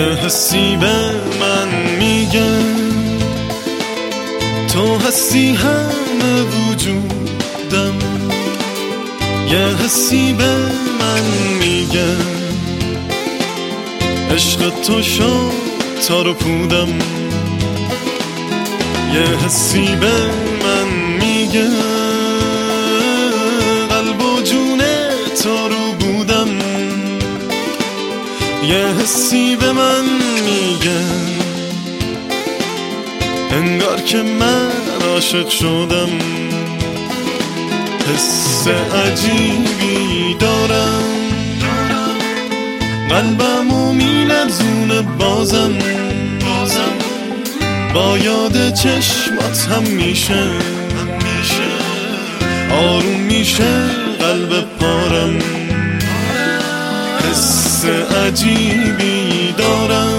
یه حسی به من میگه تو هستی همه وجودم، یه حسی به من میگه عشق تو شد تار و پودم، یه حسی به من میگه قلب و جون تو رو بودم، یه حسی به من میگه انگار که من عاشق شدم. حس عجیبی دارم، قلبمو میلرزونه بازم، با یاد چشمات هم میشه آروم میشه قلب پارم. حس عجیبی دارم،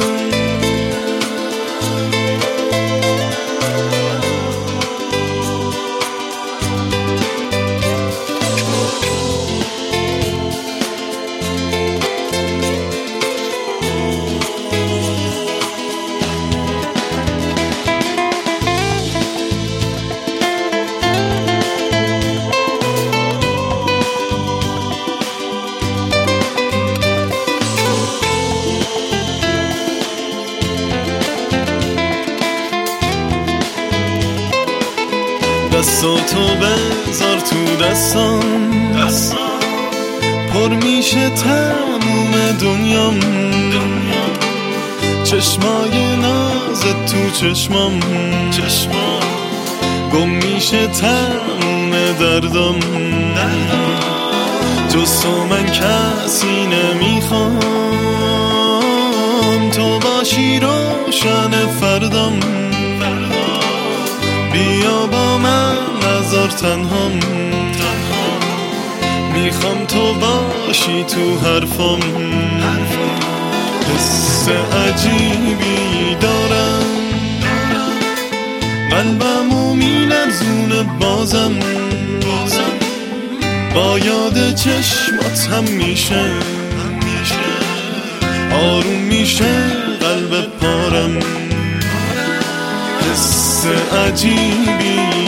دستاتو بذار تو دستام، پر میشه تموم دنیام، چشمای نازت تو چشمام، گم میشه تموم دردام. جز تو من کسی نمیخوام، تو باشی روشن فردام. بیا با من نذار تنهام، میخوام تو باشی تو حرفام. حس عجیبی دارم، قلبمو میلرزونه بازم، با یاد چشمات هم میشه آروم میشه قلب پارم. حس عجیبی